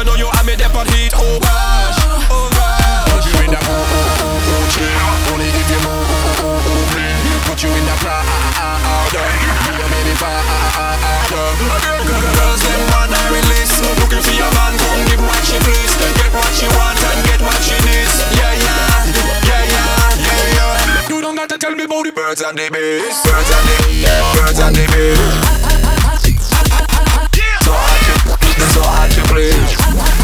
you know you have me there on heat. Oh gosh, oh gosh. Put you in the only if you move me. Put you in the crowd. You made me fall. Girls them want to release. Looking for your man, come give what she please. Get what she want and get what she needs. Yeah, yeah, yeah, yeah, yeah, yeah. You don't got to tell me about the birds and the bees. Birds and the, yeah, birds and the bees. So hard to please.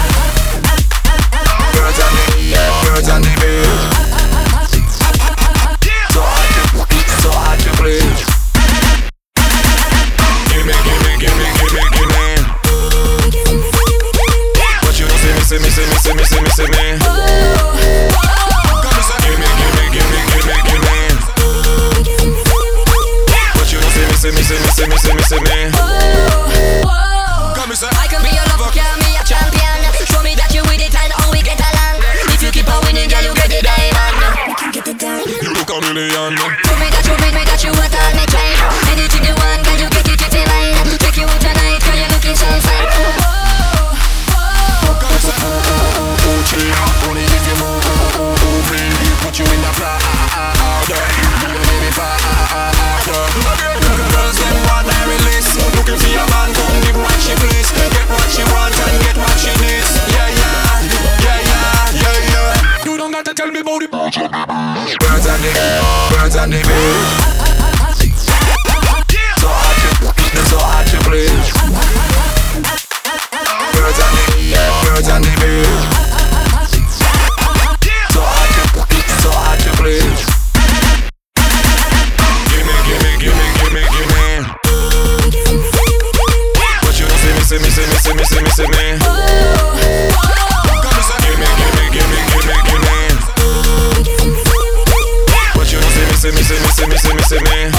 Birds and the, yeah, birds and the bees. So hard to please. Give me. But you don't see me. Give me. But you don't see me. I can be your lover, call me a champion. Show me that you with it and how we get along. If you keep on winning, girl, you get the diamond. We can get it done. You look a million. Show me that you want all me time. Anything you want, girl, you get it in line. Take you out tonight, girl, you looking so fine. Only if you move me, put you in the crowd. You make me fall. Girls them want to release. Looking for your man, come give what she please. Get what she want and get what she needs. Yeah, yeah, yeah, yeah, yeah, yeah. You don't got to tell me about the birds and the bees. So hard to please. Birds and the bees. So hard to please. Give me. But you don't see me. Give me. But you don't see me.